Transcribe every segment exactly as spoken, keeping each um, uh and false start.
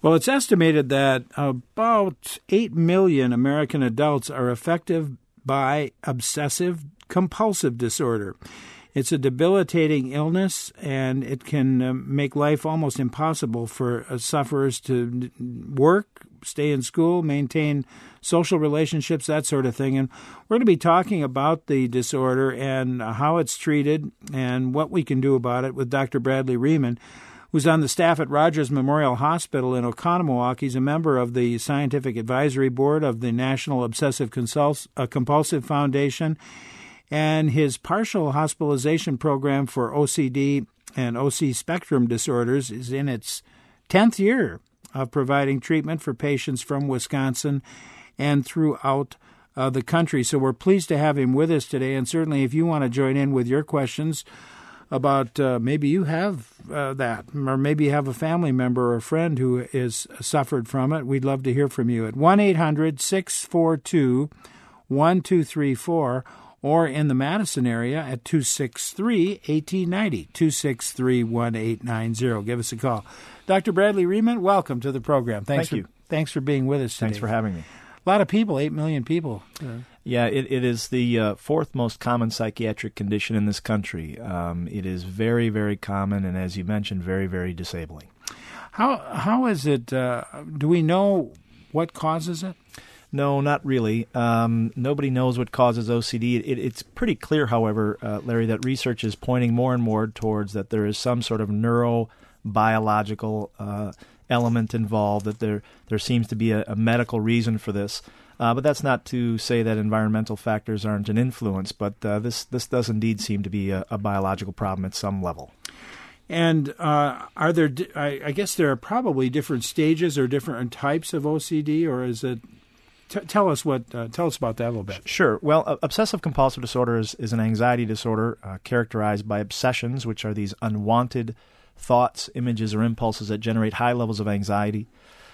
Well, it's estimated that about eight million American adults are affected by obsessive compulsive disorder. It's a debilitating illness, and it can uh, make life almost impossible for uh, sufferers to work, stay in school, maintain social relationships, that sort of thing. And we're going to be talking about the disorder and uh, how it's treated and what we can do about it with Doctor Bradley Riemann, who's on the staff at Rogers Memorial Hospital in Oconomowoc. He's a member of the Scientific Advisory Board of the National Obsessive Consuls- uh, Compulsive Foundation, and his partial hospitalization program for O C D and O C spectrum disorders is in its tenth year of providing treatment for patients from Wisconsin and throughout uh, the country. So we're pleased to have him with us today, and certainly if you want to join in with your questions about uh, maybe you have uh, that, or maybe you have a family member or a friend who is suffered from it, we'd love to hear from you at one eight hundred six four two one two three four, or in the Madison area at two six three, one eight nine zero, two six three, one eight nine zero. Give us a call. Doctor Bradley Riemann, welcome to the program. Thanks Thank for, you. Thanks for being with us today. Thanks for having me. A lot of people, eight million people. Uh, Yeah, it, it is the uh, fourth most common psychiatric condition in this country. Um, it is very, very common, and as you mentioned, very, very disabling. How How is it, uh, do we know what causes it? No, not really. Um, nobody knows what causes O C D. It, it's pretty clear, however, uh, Larry, that research is pointing more and more towards that there is some sort of neurobiological uh, element involved, that there there seems to be a, a medical reason for this. Uh, but that's not to say that environmental factors aren't an influence, but uh, this, this does indeed seem to be a, a biological problem at some level. And uh, are there, I, I guess there are probably different stages or different types of O C D, or is it, t- tell us what, uh, tell us about that a little bit. Sure. Well, uh, obsessive compulsive disorder is, is an anxiety disorder uh, characterized by obsessions, which are these unwanted thoughts, images, or impulses that generate high levels of anxiety.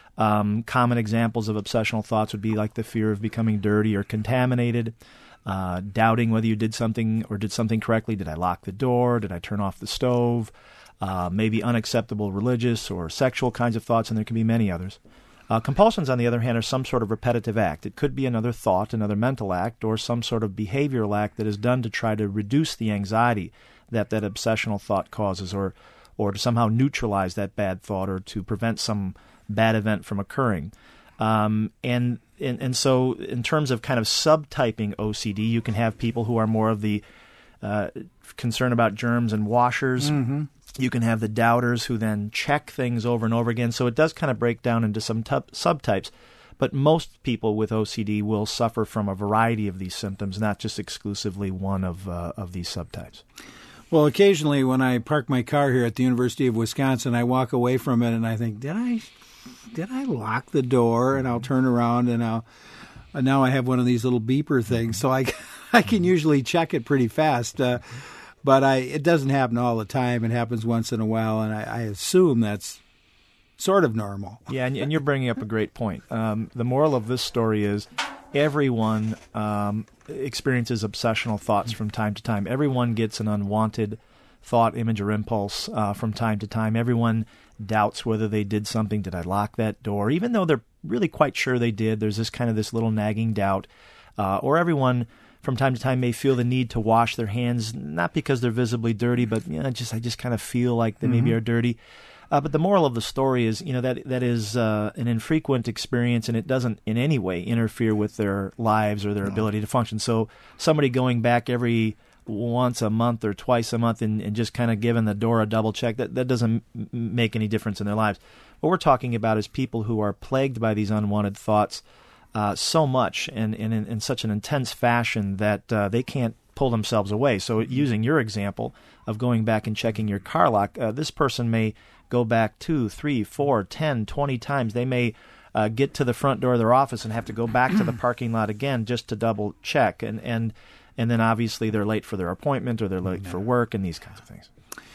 Um, common examples of obsessional thoughts would be like the fear of becoming dirty or contaminated, uh, doubting whether you did something or did something correctly. Did I lock the door? Did I turn off the stove? Uh, maybe unacceptable religious or sexual kinds of thoughts, and there can be many others. Uh, compulsions, on the other hand, are some sort of repetitive act. It could be another thought, another mental act, or some sort of behavioral act that is done to try to reduce the anxiety that that obsessional thought causes, or or to somehow neutralize that bad thought, or to prevent some bad event from occurring. Um, and, and and so in terms of kind of subtyping O C D, you can have people who are more of the uh, concern about germs and washers. Mm-hmm. You can have the doubters who then check things over and over again. So it does kind of break down into some t- subtypes. But most people with O C D will suffer from a variety of these symptoms, not just exclusively one of uh, of these subtypes. Well, occasionally when I park my car here at the University of Wisconsin, I walk away from it and I think, did I did I lock the door? And I'll turn around and I'll and now I have one of these little beeper things, so I I can usually check it pretty fast. Uh, but I it doesn't happen all the time. It happens once in a while, and I, I assume that's sort of normal. Yeah, and, and you're bringing up a great point. Um, the moral of this story is everyone um, experiences obsessional thoughts from time to time. Everyone gets an unwanted thought, image, or impulse uh, from time to time. Everyone doubts whether they did something. Did I lock that door? Even though they're really quite sure they did, there's this kind of this little nagging doubt. Uh, or everyone from time to time may feel the need to wash their hands, not because they're visibly dirty, but you know, just I just kind of feel like they mm-hmm. maybe are dirty. Uh, but the moral of the story is, you know, that that is uh, an infrequent experience, and it doesn't in any way interfere with their lives or their no. ability to function. So somebody going back every once a month or twice a month and, and just kind of giving the door a double check, that, that doesn't m- make any difference in their lives. What we're talking about is people who are plagued by these unwanted thoughts uh, so much and, and in, in such an intense fashion that uh, they can't pull themselves away. So using your example of going back and checking your car lock, uh, this person may go back two, three, four, ten, twenty times. They may uh, get to the front door of their office and have to go back to the parking lot again just to double check. And, and, and then obviously they're late for their appointment or they're late yeah. for work and these kinds of things.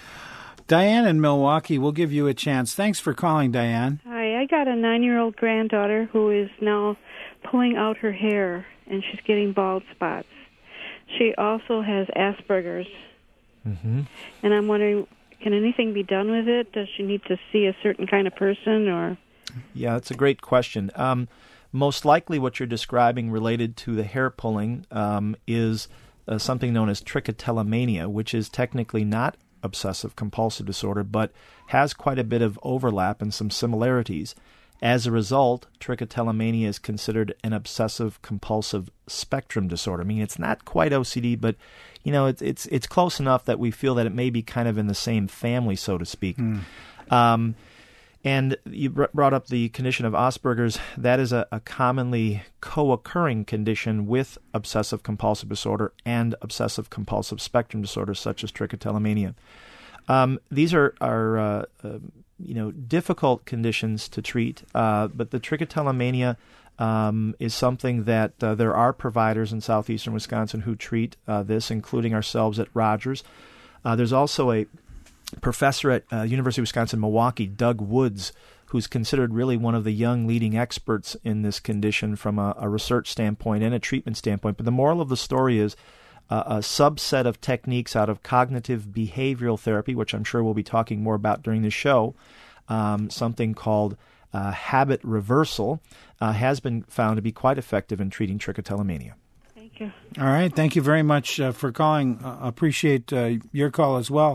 Diane in Milwaukee, we'll give you a chance. Thanks for calling, Diane. Hi, I got a nine-year-old granddaughter who is now pulling out her hair, and she's getting bald spots. She also has Asperger's. Mm-hmm. And I'm wondering, can anything be done with it? Does she need to see a certain kind of person, or? Yeah, that's a great question. Um, most likely what you're describing related to the hair pulling um, is uh, something known as trichotillomania, which is technically not obsessive-compulsive disorder, but has quite a bit of overlap and some similarities. As a result, trichotillomania is considered an obsessive-compulsive spectrum disorder. I mean, it's not quite O C D, but you know, it's it's it's close enough that we feel that it may be kind of in the same family, so to speak. Mm. Um, and you br- brought up the condition of Asperger's. That is a, a commonly co-occurring condition with obsessive-compulsive disorder and obsessive-compulsive spectrum disorders, such as trichotillomania. Um, these are are uh, uh, you know difficult conditions to treat, uh, but the trichotillomania um, is something that uh, there are providers in southeastern Wisconsin who treat uh, this, including ourselves at Rogers. Uh, there's also a professor at uh, University of Wisconsin-Milwaukee, Doug Woods, who's considered really one of the young leading experts in this condition from a, a research standpoint and a treatment standpoint. But the moral of the story is uh, a subset of techniques out of cognitive behavioral therapy, which I'm sure we'll be talking more about during the show, um, something called uh, habit reversal, uh, has been found to be quite effective in treating trichotillomania. Thank you. All right. Thank you very much uh, for calling. Uh, appreciate uh, your call as well.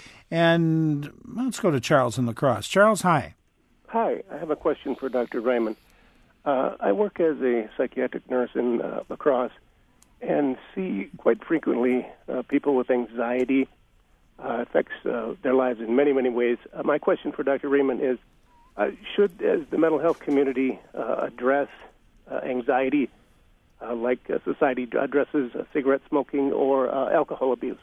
And let's go to Charles in La Crosse. Charles, hi. Hi. I have a question for Doctor Raymond. Uh, I work as a psychiatric nurse in uh, La Crosse and see quite frequently uh, people with anxiety. Uh, affects uh, their lives in many, many ways. Uh, my question for Doctor Raymond is, uh, should, as the mental health community, uh, address uh, anxiety uh, like uh, society addresses uh, cigarette smoking or uh, alcohol abuse?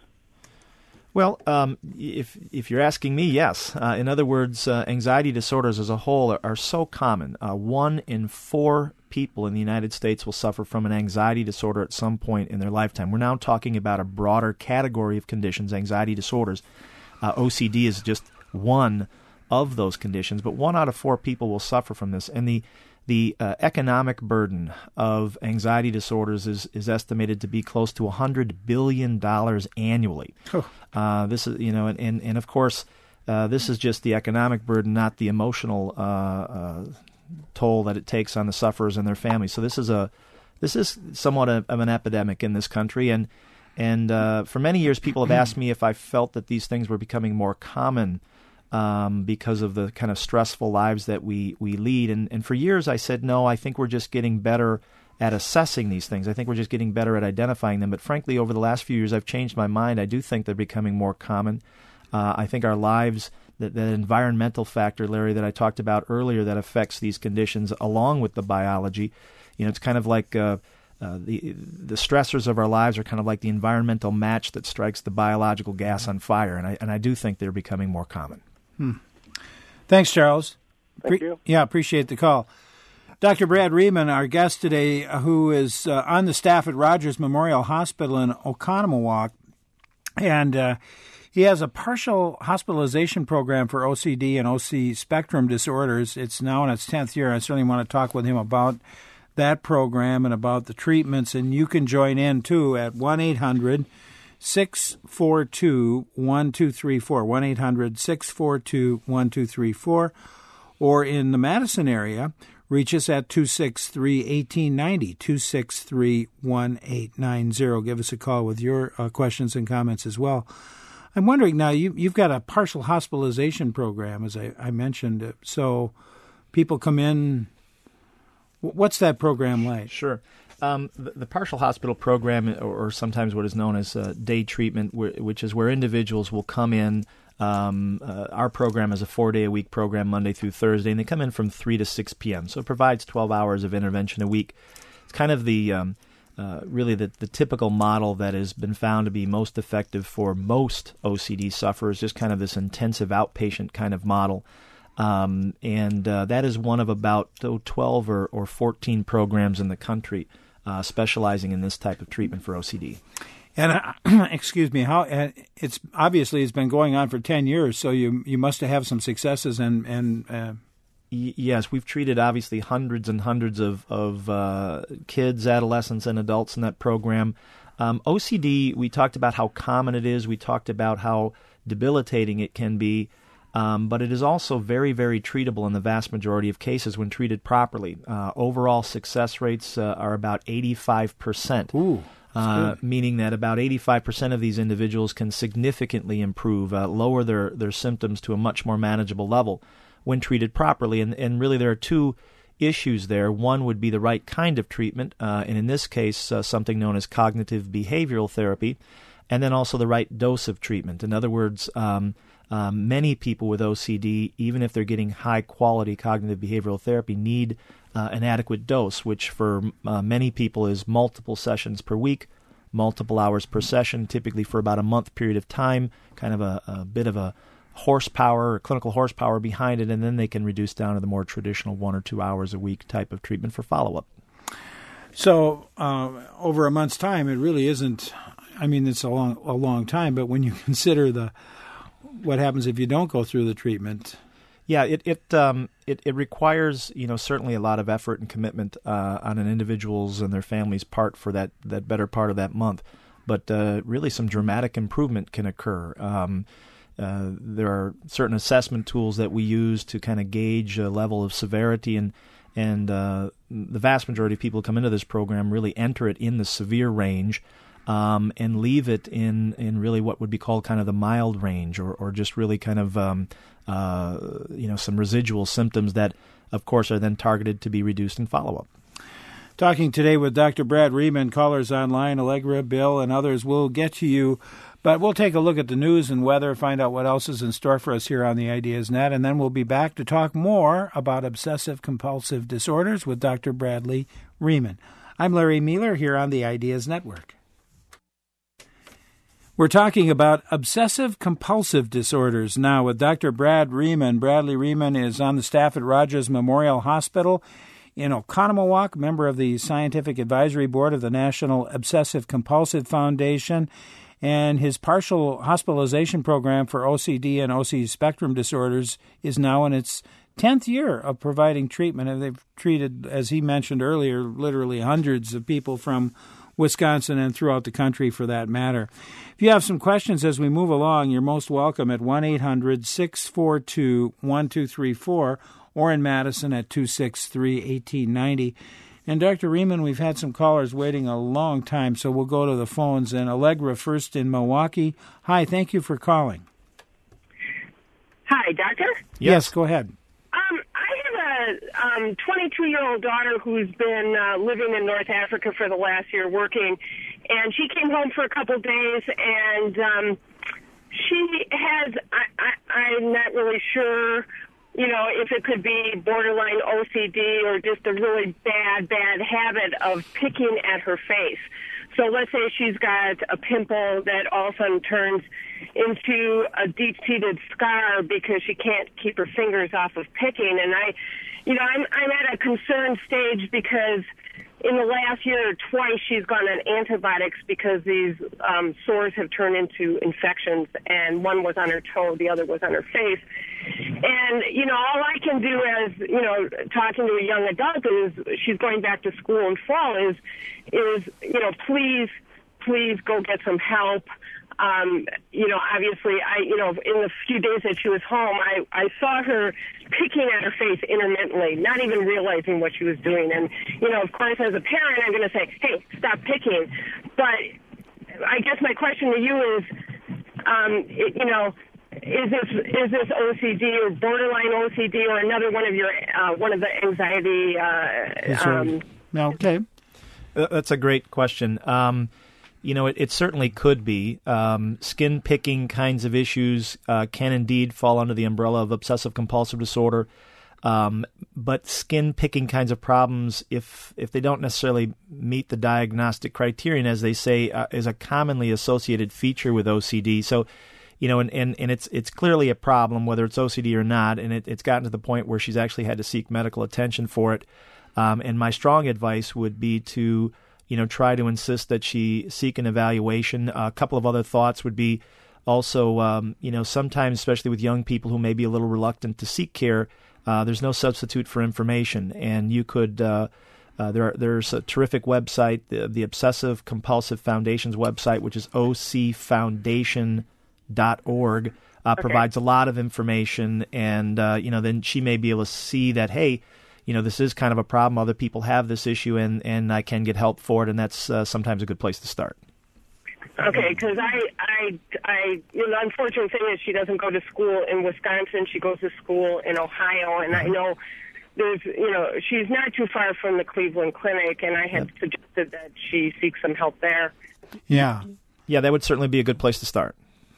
Well, um, if if you're asking me, yes. Uh, in other words, uh, anxiety disorders as a whole are, are so common. Uh, one in four people in the United States will suffer from an anxiety disorder at some point in their lifetime. We're now talking about a broader category of conditions, anxiety disorders. Uh, O C D is just one of those conditions, but one out of four people will suffer from this. And the the uh, economic burden of anxiety disorders is, is estimated to be close to one hundred billion dollars annually. Oh. Uh, this is, you know, and, and, and of course, uh, this is just the economic burden, not the emotional uh, uh, toll that it takes on the sufferers and their families. So this is a this is somewhat a, of an epidemic in this country, and and uh, for many years, people have asked me if I felt that these things were becoming more common um, because of the kind of stressful lives that we we lead. And and for years, I said no. I think we're just getting better at assessing these things. I think we're just getting better at identifying them. But frankly, over the last few years, I've changed my mind. I do think they're becoming more common. Uh, I think our lives, that, that environmental factor, Larry, that I talked about earlier that affects these conditions along with the biology, you know, it's kind of like uh, uh, the the stressors of our lives are kind of like the environmental match that strikes the biological gas on fire. And I, and I do think they're becoming more common. Hmm. Thanks, Charles. Thank Pre- you. Yeah, appreciate the call. Doctor Brad Riemann, our guest today, uh, who is uh, on the staff at Rogers Memorial Hospital in Oconomowoc, and uh, he has a partial hospitalization program for O C D and O C spectrum disorders. It's now in its tenth year. I certainly want to talk with him about that program and about the treatments, and you can join in, too, at one eight hundred six four two one two three four, one eight hundred six four two one two three four, or in the Madison area, reach us at two six three, one eight nine zero, two six three, one eight nine zero. Give us a call with your uh, questions and comments as well. I'm wondering now, you, you've got a partial hospitalization program, as I, I mentioned. So people come in. What's that program like? Sure. Um, the, the partial hospital program, or, or sometimes what is known as uh, day treatment, which is where individuals will come in. Um, uh, our program is a four-day-a-week program, Monday through Thursday, and they come in from three to six p.m., so it provides twelve hours of intervention a week. It's kind of the um, uh, really the, the typical model that has been found to be most effective for most O C D sufferers, just kind of this intensive outpatient kind of model. Um, and uh, that is one of about oh, twelve or, or fourteen programs in the country uh, specializing in this type of treatment for O C D. And uh, excuse me, how uh, it's obviously it's been going on for ten years, so you you must have some successes and and. Uh... Y- yes, we've treated obviously hundreds and hundreds of of uh, kids, adolescents, and adults in that program. Um, O C D, we talked about how common it is. We talked about how debilitating it can be. Um, but it is also very, very treatable in the vast majority of cases when treated properly. Uh, overall success rates uh, are about eighty-five percent. Ooh. Uh, meaning that about eighty-five percent of these individuals can significantly improve, uh, lower their, their symptoms to a much more manageable level when treated properly. And, and really there are two issues there. One would be the right kind of treatment, uh, and in this case, uh, something known as cognitive behavioral therapy, and then also the right dose of treatment. In other words, um, um, many people with O C D, even if they're getting high-quality cognitive behavioral therapy, need Uh, an adequate dose, which for uh, many people is multiple sessions per week, multiple hours per session, typically for about a month period of time, kind of a, a bit of a horsepower, or clinical horsepower behind it, and then they can reduce down to the more traditional one or two hours a week type of treatment for follow-up. So uh, over a month's time, it really isn't, I mean, it's a long, a long time, but when you consider the what happens if you don't go through the treatment. Yeah, it it um it, it requires, you know, certainly a lot of effort and commitment uh, on an individual's and their family's part for that, that better part of that month. But uh, really some dramatic improvement can occur. Um, uh, there are certain assessment tools that we use to kind of gauge a level of severity, and and uh, the vast majority of people who come into this program really enter it in the severe range. Um, and leave it in, in really what would be called kind of the mild range, or, or just really kind of um, uh, you know some residual symptoms that, of course, are then targeted to be reduced in follow-up. Talking today with Doctor Brad Riemann. Callers online, Allegra, Bill, and others will get to you. But we'll take a look at the news and weather, find out what else is in store for us here on the Ideas Net, and then we'll be back to talk more about obsessive-compulsive disorders with Doctor Bradley Riemann. I'm Larry Mueller here on the Ideas Network. We're talking about obsessive-compulsive disorders now with Doctor Brad Riemann. Bradley Riemann is on the staff at Rogers Memorial Hospital in Oconomowoc, member of the Scientific Advisory Board of the National Obsessive-Compulsive Foundation, and his partial hospitalization program for O C D and O C D spectrum disorders is now in its tenth year of providing treatment. And they've treated, as he mentioned earlier, literally hundreds of people from Wisconsin and throughout the country for that matter. If you have some questions as we move along, you're most welcome at one eight hundred six four two one two three four or in Madison at two six three one eight nine zero. And Doctor Riemann, we've had some callers waiting a long time, so we'll go to the phones. And Allegra first in Milwaukee. Hi, thank you for calling. Hi, Doctor? Yes, yes, go ahead. Um, I have a um, twenty-two-year-old daughter who's been uh, living in North Africa for the last year working, and she came home for a couple of days, and um, she has, I, I, I'm not really sure, you know, if it could be borderline O C D or just a really bad, bad habit of picking at her face. So let's say she's got a pimple that all of a sudden turns into a deep-seated scar because she can't keep her fingers off of picking. And I, you know, I'm, I'm at a concerned stage because in the last year, twice she's gone on antibiotics because these um, sores have turned into infections, and one was on her toe, the other was on her face. And, you know, all I can do as, you know, talking to a young adult is she's going back to school in fall is, is you know, please, please go get some help. Um, you know, obviously, I, you know, in the few days that she was home, I, I saw her picking at her face intermittently, not even realizing what she was doing. And, you know, of course, as a parent, I'm going to say, hey, stop picking. But I guess my question to you is, um, it, you know, is this is this O C D or borderline O C D or another one of your uh, one of the anxiety? Uh, um, okay, that's a great question. Um, You know, it, it certainly could be. Um, skin picking kinds of issues uh, can indeed fall under the umbrella of obsessive-compulsive disorder. Um, but skin picking kinds of problems, if if they don't necessarily meet the diagnostic criterion, as they say, uh, is a commonly associated feature with O C D. So, you know, and, and, and it's it's clearly a problem, whether it's O C D or not, and it, it's gotten to the point where she's actually had to seek medical attention for it. Um, and my strong advice would be to you know, try to insist that she seek an evaluation. Uh, a couple of other thoughts would be also, um, you know, sometimes, especially with young people who may be a little reluctant to seek care, uh, there's no substitute for information. And you could, uh, uh, there are, there's a terrific website, the, the Obsessive Compulsive Foundation's website, which is o c foundation dot org. uh, Okay. provides a lot of information, and uh, you know, then she may be able to see that, hey, you know, this is kind of a problem. Other people have this issue, and, and I can get help for it, and that's uh, sometimes a good place to start. Okay, because I, I, I, you know, the unfortunate thing is she doesn't go to school in Wisconsin. She goes to school in Ohio, and I know there's, you know, she's not too far from the Cleveland Clinic, and I had Yep. suggested that she seek some help there. Yeah. Yeah, that would certainly be a good place to start.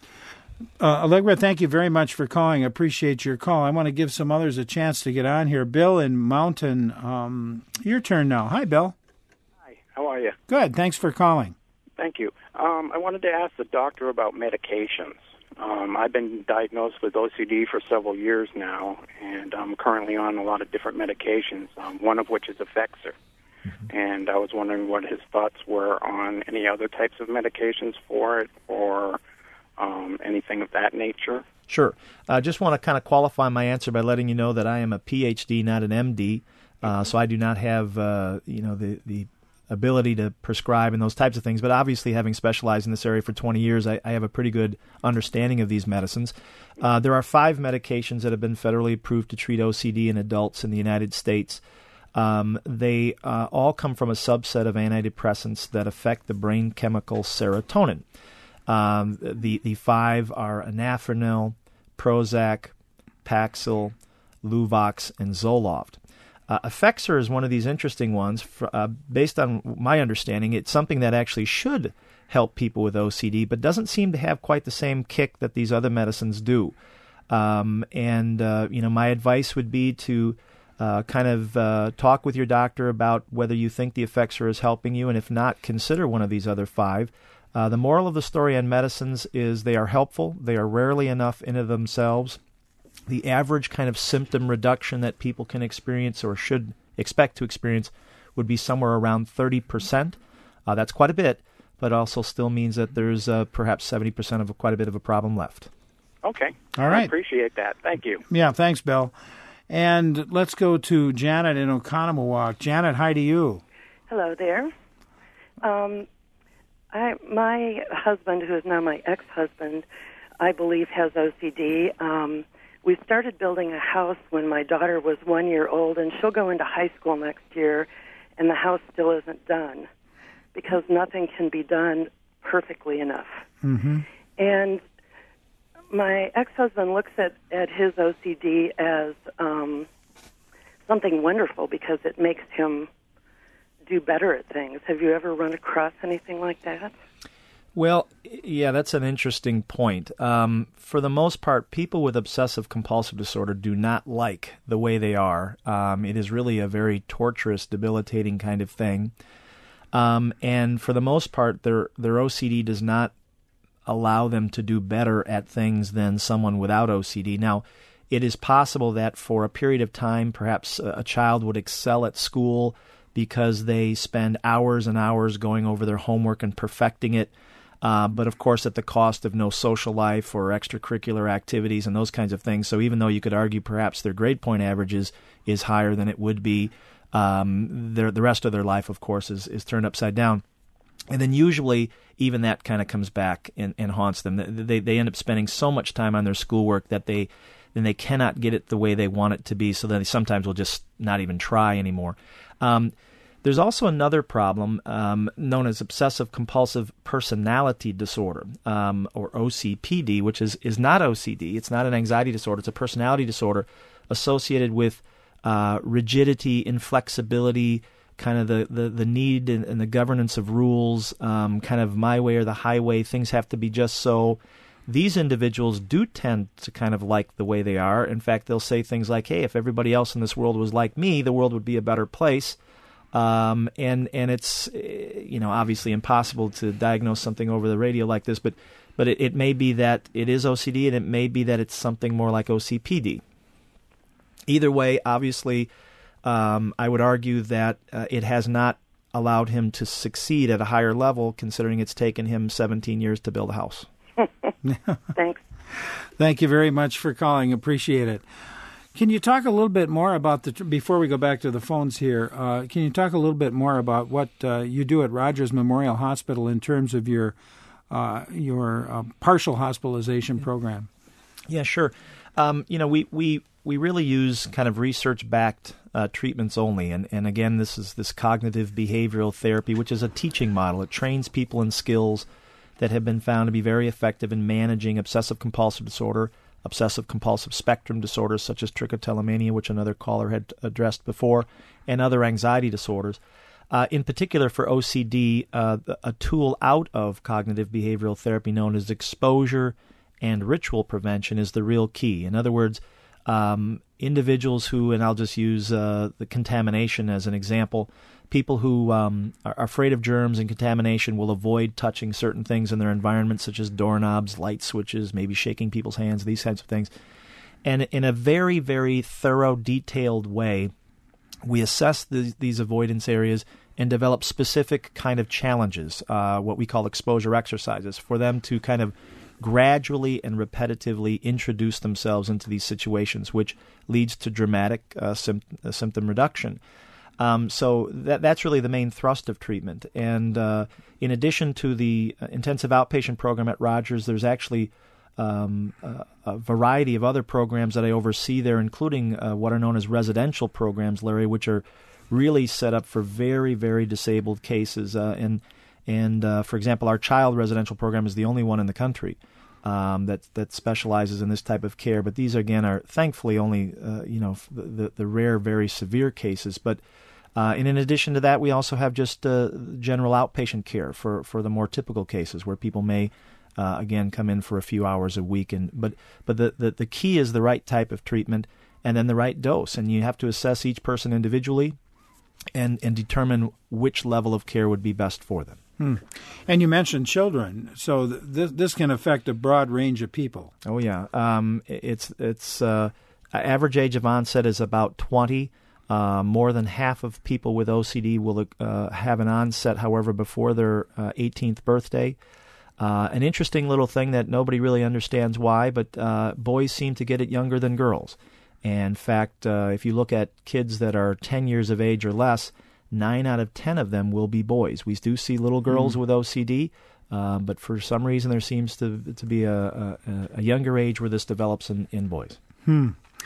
Uh, Allegra, thank you very much for calling. I appreciate your call. I want to give some others a chance to get on here. Bill in Mountain, um, your turn now. Hi, Bill. Hi, how are you? Good. Thanks for calling. Thank you. Um, I wanted to ask the doctor about medications. Um, I've been diagnosed with O C D for several years now, and I'm currently on a lot of different medications, um, one of which is Effexor. Mm-hmm. And I was wondering what his thoughts were on any other types of medications for it, or um, anything of that nature. Sure. I uh, just want to kind of qualify my answer by letting you know that I am a P H D, not an M D, uh, so I do not have uh, you know the the ability to prescribe and those types of things. But obviously, having specialized in this area for twenty years, I, I have a pretty good understanding of these medicines. Uh, there are five medications that have been federally approved to treat O C D in adults in the United States. Um, they uh, all come from a subset of antidepressants that affect the brain chemical serotonin. Um, the, the five are Anafranil, Prozac, Paxil, Luvox, and Zoloft. Uh, Effexor is one of these interesting ones. For, uh, based on my understanding, it's something that actually should help people with O C D, but doesn't seem to have quite the same kick that these other medicines do. Um, and, uh, you know, my advice would be to uh, kind of uh, talk with your doctor about whether you think the Effexor is helping you, and if not, consider one of these other five. Uh, the moral of the story on medicines is they are helpful. They are rarely enough in of themselves. The average kind of symptom reduction that people can experience or should expect to experience would be somewhere around thirty percent. Uh, that's quite a bit, but also still means that there's uh, perhaps seventy percent of a, quite a bit of a problem left. Okay. All right. I appreciate that. Thank you. Yeah, thanks, Bill. And let's go to Janet in Oconomowoc. Janet, hi to you. Hello there. Um, I, my husband, who is now my ex-husband, I believe has O C D. Um, we started building a house when my daughter was one year old, and she'll go into high school next year, and the house still isn't done because nothing can be done perfectly enough. Mm-hmm. And my ex-husband looks at, at his O C D as um, something wonderful because it makes him do better at things. Have you ever run across anything like that? Well, yeah, that's an interesting point. Um, for the most part, people with obsessive-compulsive disorder do not like the way they are. Um, it is really a very torturous, debilitating kind of thing. Um, and for the most part, their their O C D does not allow them to do better at things than someone without O C D. Now, it is possible that for a period of time, perhaps a, a child would excel at school because they spend hours and hours going over their homework and perfecting it. Uh, but, of course, at the cost of no social life or extracurricular activities and those kinds of things. So even though you could argue perhaps their grade point average is, is higher than it would be, um, their, the rest of their life, of course, is, is turned upside down. And then usually even that kind of comes back and, and haunts them. They, they end up spending so much time on their schoolwork that they then they cannot get it the way they want it to be, so then they sometimes will just not even try anymore. Um, There's also another problem um, known as obsessive-compulsive personality disorder, um, or O C P D, which is, is not O C D. It's not an anxiety disorder. It's a personality disorder associated with uh, rigidity, inflexibility, kind of the, the, the need and, and the governance of rules, um, kind of my way or the highway. Things have to be just so. These individuals do tend to kind of like the way they are. In fact, they'll say things like, hey, if everybody else in this world was like me, the world would be a better place. Um, and, and it's, you know, obviously impossible to diagnose something over the radio like this, but, but it, it may be that it is O C D and it may be that it's something more like O C P D. Either way, obviously, um, I would argue that uh, it has not allowed him to succeed at a higher level, considering it's taken him seventeen years to build a house. Thanks. Thank you very much for calling. Appreciate it. Can you talk a little bit more about the, before we go back to the phones here, uh, can you talk a little bit more about what uh, you do at Rogers Memorial Hospital in terms of your uh, your uh, partial hospitalization program? Yeah, sure. Um, you know, we, we, we really use kind of research-backed uh, treatments only. And, and again, this is this cognitive behavioral therapy, which is a teaching model. It trains people in skills that have been found to be very effective in managing obsessive-compulsive disorder, obsessive-compulsive spectrum disorders such as trichotillomania, which another caller had addressed before, and other anxiety disorders. Uh, in particular for O C D, uh, a tool out of cognitive behavioral therapy known as exposure and ritual prevention is the real key. In other words, um, individuals who, and I'll just use uh, the contamination as an example, people who um, are afraid of germs and contamination will avoid touching certain things in their environment, such as doorknobs, light switches, maybe shaking people's hands, these kinds of things. And in a very, very thorough, detailed way, we assess the, these avoidance areas and develop specific kind of challenges, uh, what we call exposure exercises, for them to kind of gradually and repetitively introduce themselves into these situations, which leads to dramatic uh, sim- uh, symptom reduction. Um, so that, that's really the main thrust of treatment. And uh, in addition to the intensive outpatient program at Rogers, there's actually um, a, a variety of other programs that I oversee there, including uh, what are known as residential programs, Larry, which are really set up for very, very disabled cases. Uh, and, and uh, for example, our child residential program is the only one in the country um, that that specializes in this type of care. But these, again, are thankfully only, uh, you know, the, the rare, very severe cases. But uh, and in addition to that, we also have just uh, general outpatient care for, for the more typical cases where people may, uh, again, come in for a few hours a week. And But, but the, the, the key is the right type of treatment and then the right dose. And you have to assess each person individually and, and determine which level of care would be best for them. Hmm. And you mentioned children, so th- this this can affect a broad range of people. Oh yeah, um, it's it's uh, average age of onset is about twenty. Uh, more than half of people with O C D will uh, have an onset, however, before their uh, eighteenth birthday. Uh, an interesting little thing that nobody really understands why, but uh, boys seem to get it younger than girls. And in fact, uh, if you look at kids that are ten years of age or less, nine out of ten of them will be boys. We do see little girls mm. with O C D, uh, but for some reason there seems to to be a, a, a younger age where this develops in, in boys. Hmm.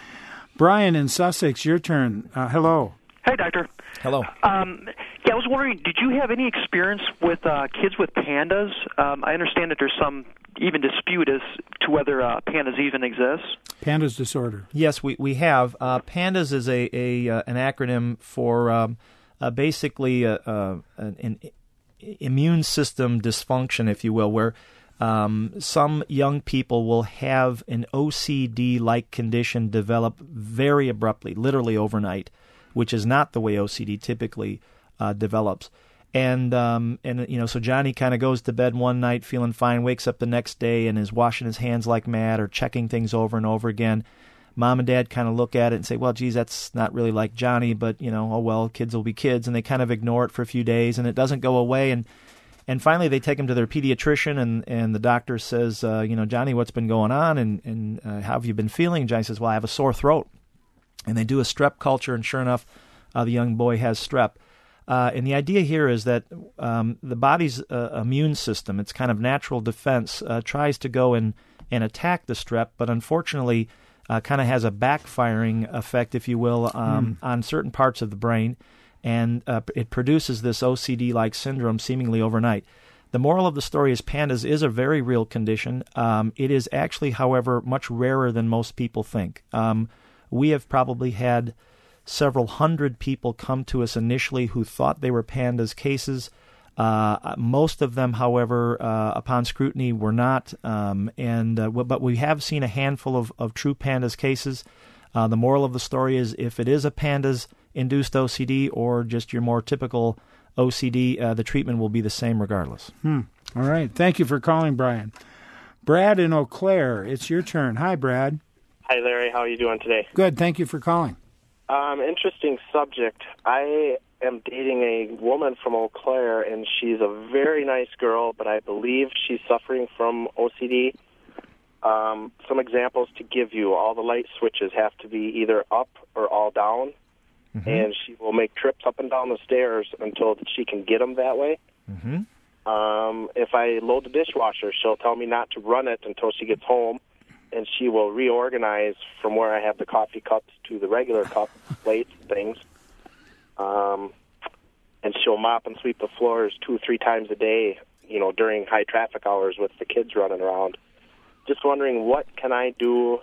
Brian in Sussex, your turn. Uh, hello. Hey, Doctor. Hello. Um, yeah, I was wondering, did you have any experience with uh, kids with pandas? Um, I understand that there's some even dispute as to whether uh, pandas even exist. Pandas disorder. Yes, we we have. Uh, pandas is a, a uh, an acronym for um, uh, basically a, a, an, an immune system dysfunction, if you will, where um, some young people will have an O C D-like condition develop very abruptly, literally overnight, which is not the way O C D typically uh, develops. And, um, and you know, so Johnny kind of goes to bed one night feeling fine, wakes up the next day and is washing his hands like mad or checking things over and over again. Mom and Dad kind of look at it and say, well, geez, that's not really like Johnny, but, you know, oh, well, kids will be kids. And they kind of ignore it for a few days, and it doesn't go away. And and finally they take him to their pediatrician, and, and the doctor says, uh, you know, Johnny, what's been going on? And, and uh, how have you been feeling? And Johnny says, well, I have a sore throat. And they do a strep culture, and sure enough, uh, the young boy has strep. Uh, and the idea here is that um, the body's uh, immune system, its kind of natural defense, uh, tries to go and, and attack the strep, but unfortunately uh, kind of has a backfiring effect, if you will, um, mm. on certain parts of the brain, and uh, it produces this O C D-like syndrome seemingly overnight. The moral of the story is pandas is a very real condition. Um, it is actually, however, much rarer than most people think. Um, we have probably had several hundred people come to us initially who thought they were pandas cases. Uh, most of them, however, uh, upon scrutiny, were not. Um, and uh, but we have seen a handful of, of true pandas cases. Uh, the moral of the story is if it is a pandas-induced O C D or just your more typical O C D, uh, the treatment will be the same regardless. Hmm. All right. Thank you for calling, Brian. Brad in Eau Claire, it's your turn. Hi, Brad. Hi, Larry. How are you doing today? Good. Thank you for calling. Um, interesting subject. I am dating a woman from Eau Claire, and she's a very nice girl, but I believe she's suffering from O C D. Um, some examples to give you. All the light switches have to be either up or all down, mm-hmm. and she will make trips up and down the stairs until she can get them that way. Mm-hmm. Um, if I load the dishwasher, she'll tell me not to run it until she gets home, and she will reorganize from where I have the coffee cups to the regular cup plates things. Um, and she'll mop and sweep the floors two or three times a day, you know, during high traffic hours with the kids running around. Just wondering, what can I do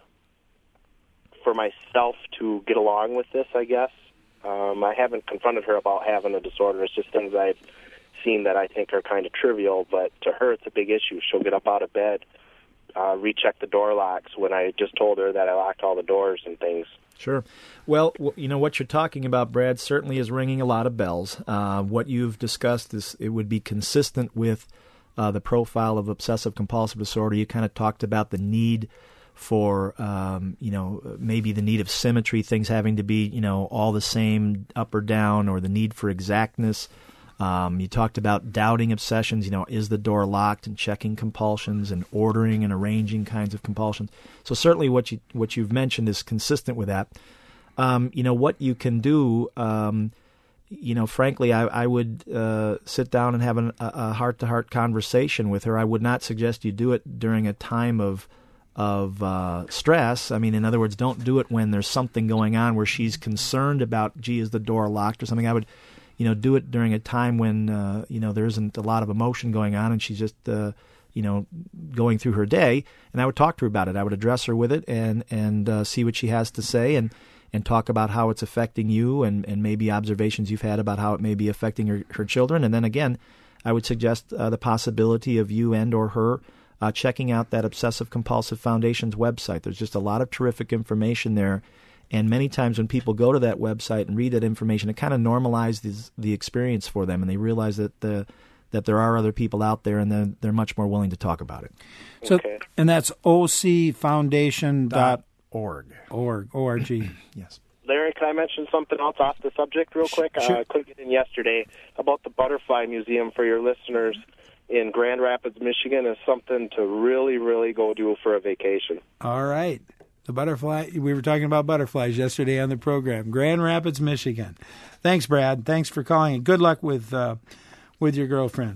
for myself to get along with this, I guess. Um, I haven't confronted her about having a disorder. It's just things I've seen that I think are kind of trivial, but to her it's a big issue. She'll get up out of bed, uh, recheck the door locks when I just told her that I locked all the doors and things. Sure. Well, you know, what you're talking about, Brad, certainly is ringing a lot of bells. Uh, what you've discussed is it would be consistent with uh, the profile of obsessive-compulsive disorder. You kind of talked about the need for, um, you know, maybe the need of symmetry, things having to be, you know, all the same up or down, or the need for exactness. Um, you talked about doubting obsessions, you know, is the door locked, and checking compulsions and ordering and arranging kinds of compulsions. So certainly what, you, what you've mentioned is consistent with that. Um, you know, what you can do, um, you know, frankly, I, I would uh, sit down and have an, a heart-to-heart conversation with her. I would not suggest you do it during a time of of uh, stress. I mean, in other words, don't do it when there's something going on where she's concerned about, gee, is the door locked or something. I would, you know, do it during a time when, uh, you know, there isn't a lot of emotion going on and she's just, uh, you know, going through her day. And I would talk to her about it. I would address her with it and, and uh, see what she has to say and, and talk about how it's affecting you and, and maybe observations you've had about how it may be affecting her, her children. And then again, I would suggest uh, the possibility of you and or her Uh, checking out that Obsessive Compulsive Foundation's website. There's just a lot of terrific information there. And many times when people go to that website and read that information, it kind of normalizes the experience for them, and they realize that the that there are other people out there, and they're, they're much more willing to talk about it. So, okay. And that's O C foundation dot org. Org. O R G. Yes. Larry, can I mention something else off the subject real quick? Sure. Uh, I couldn't get in yesterday about the Butterfly Museum for your listeners in Grand Rapids, Michigan, is something to really, really go do for a vacation. All right. The butterfly, we were talking about butterflies yesterday on the program. Grand Rapids, Michigan. Thanks, Brad. Thanks for calling. And good luck with uh, with your girlfriend.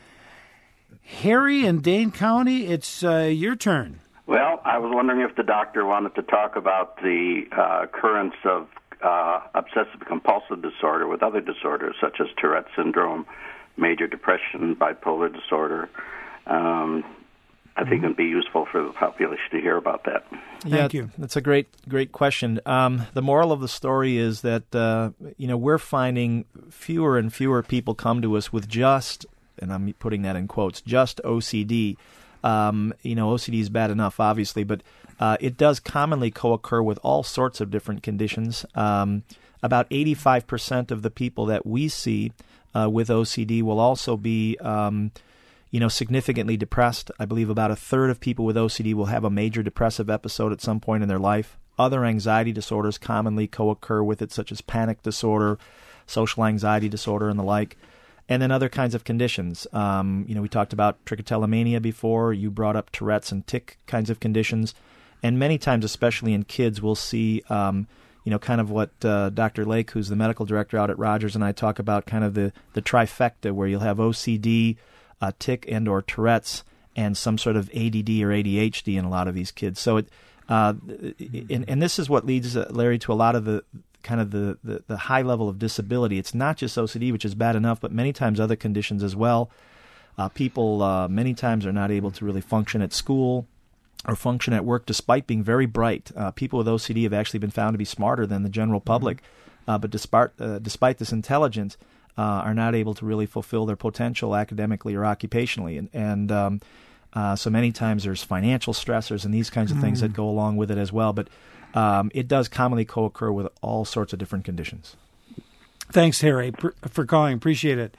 Harry in Dane County, it's uh, your turn. Well, I was wondering if the doctor wanted to talk about the uh, occurrence of uh, obsessive-compulsive disorder with other disorders, such as Tourette syndrome, major depression, bipolar disorder. Um, I think it would be useful for the population to hear about that. Thank yeah, you. That's a great, great question. Um, the moral of the story is that uh, you know we're finding fewer and fewer people come to us with just, and I'm putting that in quotes, just O C D. Um, you know, O C D is bad enough, obviously, but uh, it does commonly co-occur with all sorts of different conditions. Um, about eighty-five percent of the people that we see Uh, with O C D will also be, um, you know, significantly depressed. I believe about a third of people with O C D will have a major depressive episode at some point in their life. Other anxiety disorders commonly co-occur with it, such as panic disorder, social anxiety disorder, and the like. And then other kinds of conditions. Um, you know, we talked about trichotillomania before. You brought up Tourette's and tic kinds of conditions. And many times, especially in kids, we'll see um, you know, kind of what uh, Doctor Lake, who's the medical director out at Rogers, and I talk about, kind of the, the trifecta, where you'll have O C D, uh, tic, and or Tourette's, and some sort of A D D or A D H D in a lot of these kids. So, it, uh, and, and this is what leads, uh, Larry, to a lot of the kind of the, the, the high level of disability. It's not just O C D, which is bad enough, but many times other conditions as well. Uh, people uh, many times are not able to really function at school or function at work despite being very bright. Uh, people with O C D have actually been found to be smarter than the general public, uh, but despite, uh, despite this intelligence, uh, are not able to really fulfill their potential academically or occupationally. And, and um, uh, so many times there's financial stressors and these kinds of things mm. that go along with it as well. But um, it does commonly co-occur with all sorts of different conditions. Thanks, Harry, for calling. Appreciate it.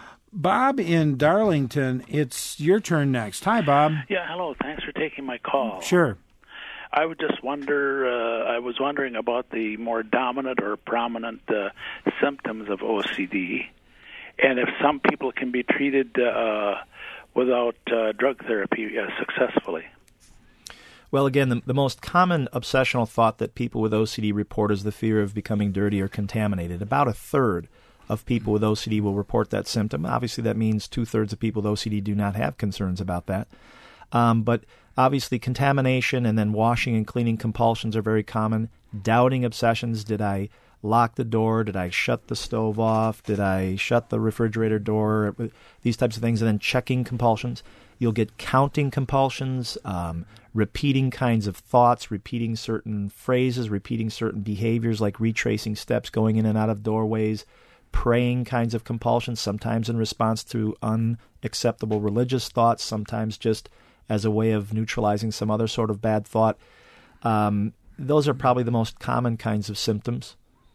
Bob in Darlington, it's your turn next. Hi, Bob. Yeah, hello. Thanks for taking my call. Sure. I would just wonder, uh, I was wondering about the more dominant or prominent uh, symptoms of O C D, and if some people can be treated uh, without uh, drug therapy uh, successfully. Well, again, the, the most common obsessional thought that people with O C D report is the fear of becoming dirty or contaminated. About a third of people with O C D will report that symptom. Obviously, that means two-thirds of people with O C D do not have concerns about that. Um, but Obviously, contamination and then washing and cleaning compulsions are very common. Doubting obsessions. Did I lock the door? Did I shut the stove off? Did I shut the refrigerator door? These types of things. And then checking compulsions. You'll get counting compulsions, um, repeating kinds of thoughts, repeating certain phrases, repeating certain behaviors like retracing steps, going in and out of doorways, praying kinds of compulsions, sometimes in response to unacceptable religious thoughts, sometimes just as a way of neutralizing some other sort of bad thought. Um, those are probably the most common kinds of symptoms.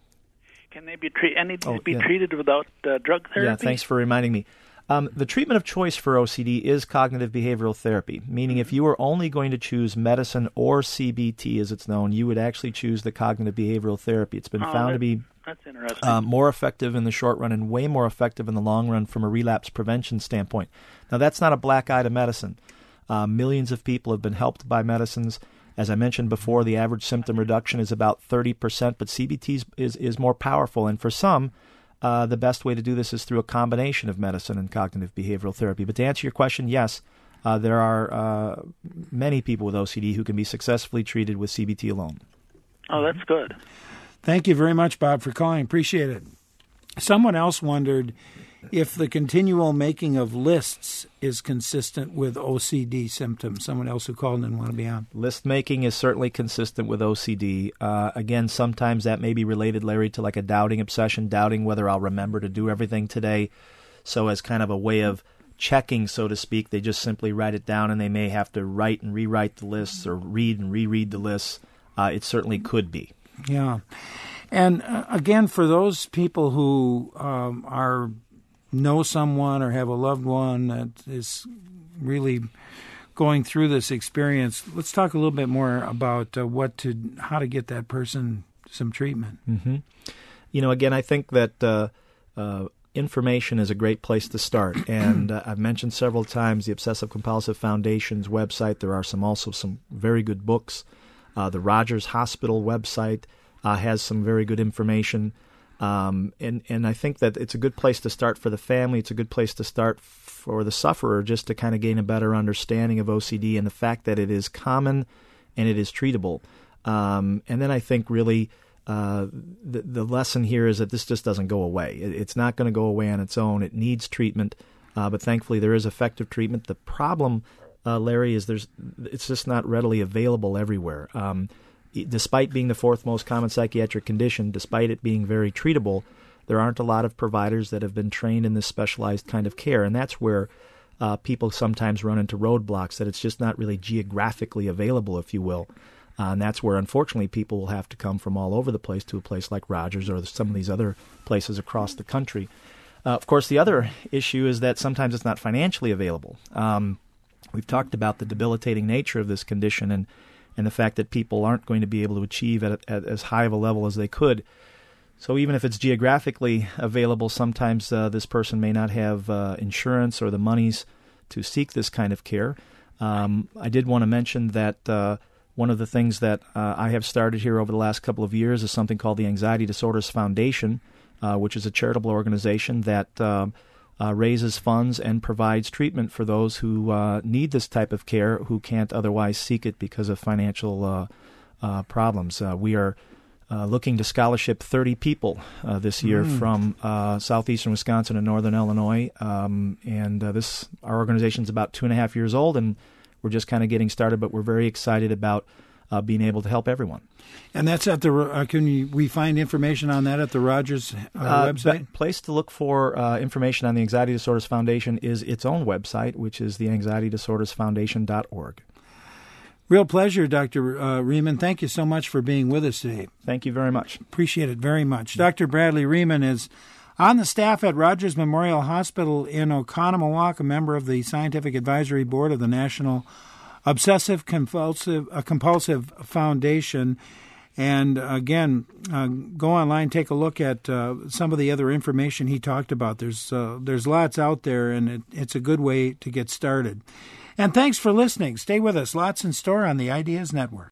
Can they be, tre- any oh, be yeah. treated without uh, drug therapy? Yeah, thanks for reminding me. Um, the treatment of choice for O C D is cognitive behavioral therapy, meaning if you were only going to choose medicine or C B T as it's known, you would actually choose the cognitive behavioral therapy. It's been oh, found that, to be that's interesting. Uh, more effective in the short run and way more effective in the long run from a relapse prevention standpoint. Now, that's not a black eye to medicine. Uh, millions of people have been helped by medicines. As I mentioned before, the average symptom reduction is about thirty percent, but C B T is, is, is more powerful. And for some, uh, the best way to do this is through a combination of medicine and cognitive behavioral therapy. But to answer your question, yes, uh, there are uh, many people with O C D who can be successfully treated with C B T alone. Oh, that's good. Thank you very much, Bob, for calling. Appreciate it. Someone else wondered if the continual making of lists is consistent with O C D symptoms. Someone else who called and didn't want to be on. List making is certainly consistent with O C D. Uh, again, sometimes that may be related, Larry, to like a doubting obsession, doubting whether I'll remember to do everything today. So as kind of a way of checking, so to speak, they just simply write it down, and they may have to write and rewrite the lists or read and reread the lists. Uh, it certainly could be. Yeah. And uh, again, for those people who um, are know someone or have a loved one that is really going through this experience, let's talk a little bit more about uh, what to, how to get that person some treatment. Mm-hmm. You know, again, I think that uh, uh, information is a great place to start. And uh, I've mentioned several times the Obsessive Compulsive Foundation's website. There are some also some very good books. Uh, the Rogers Hospital website uh, has some very good information. Um, and, and I think that it's a good place to start for the family. It's a good place to start for the sufferer just to kind of gain a better understanding of O C D and the fact that it is common and it is treatable. Um, and then I think really uh, the, the lesson here is that this just doesn't go away. It, it's not going to go away on its own. It needs treatment, uh, but thankfully there is effective treatment. The problem, uh, Larry, is there's it's just not readily available everywhere. Um, despite being the fourth most common psychiatric condition, despite it being very treatable, there aren't a lot of providers that have been trained in this specialized kind of care, and that's where uh, people sometimes run into roadblocks, that it's just not really geographically available, if you will. Uh, and that's where, unfortunately, people will have to come from all over the place to a place like Rogers or some of these other places across the country. Uh, of course, the other issue is that sometimes it's not financially available. Um, we've talked about the debilitating nature of this condition and, and the fact that people aren't going to be able to achieve at, at as high of a level as they could. So even if it's geographically available, sometimes uh, this person may not have uh, insurance or the monies to seek this kind of care. Um, I did want to mention that uh, one of the things that uh, I have started here over the last couple of years is something called the Anxiety Disorders Foundation, uh, which is a charitable organization that uh, uh, raises funds and provides treatment for those who uh, need this type of care who can't otherwise seek it because of financial uh, uh, problems. Uh, we are uh, looking to scholarship thirty people uh, this year mm. from uh, southeastern Wisconsin and northern Illinois. Um, and uh, this our organization is about two and a half years old, and we're just kind of getting started, but we're very excited about uh, being able to help everyone. And that's at the, uh, can you, we find information on that at the Rogers uh, uh, website? The place to look for uh, information on the Anxiety Disorders Foundation is its own website, which is the anxiety disorders foundation dot org. Real pleasure, Doctor Uh, Riemann. Thank you so much for being with us today. Thank you very much. Appreciate it very much. Doctor Bradley Riemann is on the staff at Rogers Memorial Hospital in Oconomowoc, a member of the Scientific Advisory Board of the National Obsessive Compulsive, uh, Compulsive Foundation. And again, uh, go online, take a look at uh, some of the other information he talked about. There's uh, there's lots out there, and it, it's a good way to get started. And thanks for listening. Stay with us. Lots in store on the Ideas Network.